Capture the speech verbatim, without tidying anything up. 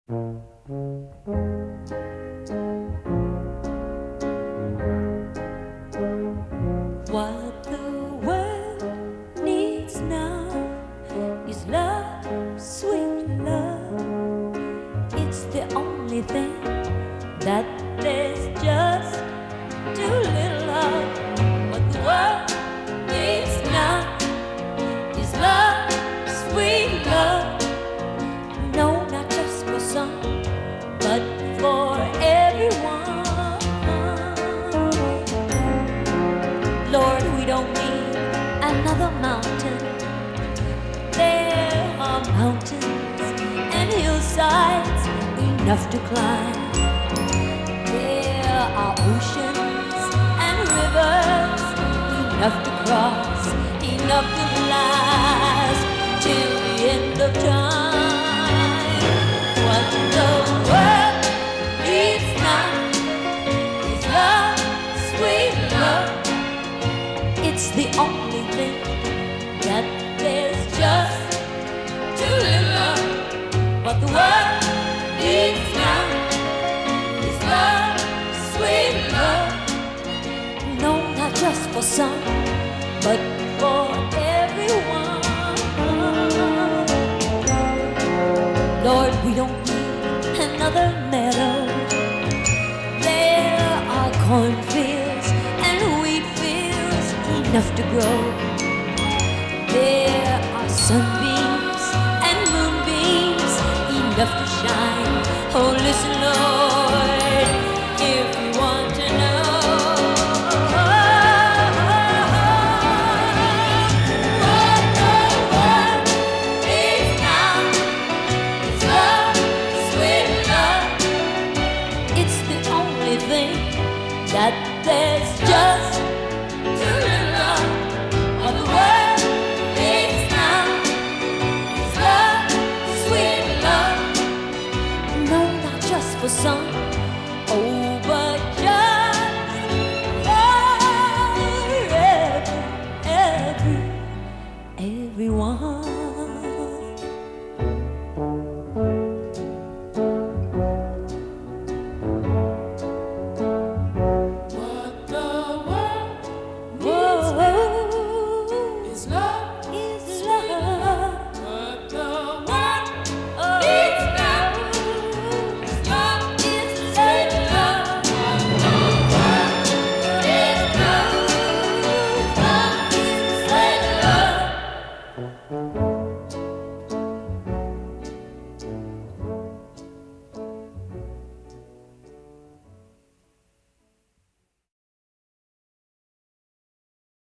What the world needs now is love, sweet love. It's the only thing that there's just too little of. What the world needs now is love, sweet love. No, not just for some, but for everyone. Lord, we don't need another mountain. There are mountains and hillsides enough to climb. There are oceans and rivers enough to cross, enough to last till the end of time. What the world needs now is love, sweet love. It's the only thing that there's just too little of. What the world needs now is love, sweet love. No, not just for some, but for everyone. Lord, we don't need another meadow. There are cornfields and wheat fields enough to grow. There are sunbeams and moonbeams enough to shine. Oh, listen, Lord, if you want to know. What the world needs now is love, sweet love. It's the only thing that there's just too little of. What the world needs now is love, sweet love. No, not just for some,